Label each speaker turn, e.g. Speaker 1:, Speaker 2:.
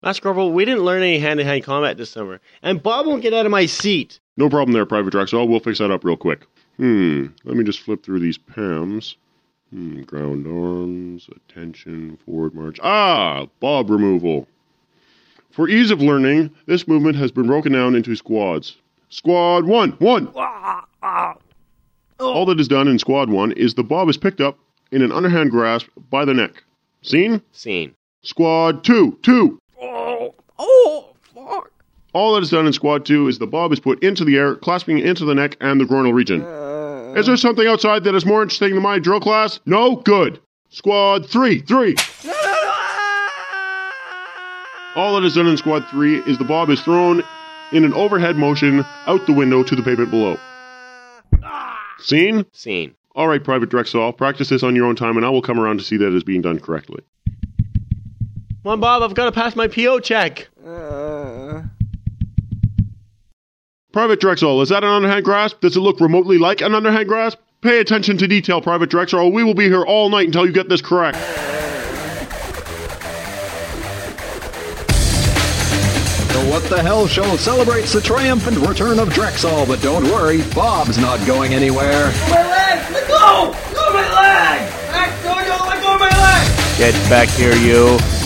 Speaker 1: Master Corporal, we didn't learn any hand-to-hand combat this summer. And Bob won't get out of my seat.
Speaker 2: No problem there, Private Drexel. We'll fix that up real quick. Let me just flip through these PAMs. Ground arms, attention, forward march. Bob removal. For ease of learning, this movement has been broken down into squads. Squad 1. All that is done in Squad 1 is the Bob is picked up in an underhand grasp by the neck. Seen?
Speaker 1: Seen.
Speaker 2: Squad 2.
Speaker 3: Fuck.
Speaker 2: All that is done in Squad 2 is the Bob is put into the air, clasping into the neck and the groinal region. Is there something outside that is more interesting than my drill class? No? Good. Squad 3. All that is done in Squad 3 is the Bob is thrown in an overhead motion out the window to the pavement below. Seen?
Speaker 1: Seen.
Speaker 2: All right, Private Drexel, practice this on your own time, and I will come around to see that it is being done correctly.
Speaker 1: Come on, Bob, I've got to pass my PO check.
Speaker 2: Private Drexel, is that an underhand grasp? Does it look remotely like an underhand grasp? Pay attention to detail, Private Drexel, or we will be here all night until you get this correct.
Speaker 4: The What the Hell Show celebrates the triumphant return of Drexel, but don't worry, Bob's not going anywhere.
Speaker 3: My leg! Let go! Let go of my leg! Let go of my leg!
Speaker 1: Get back here, you.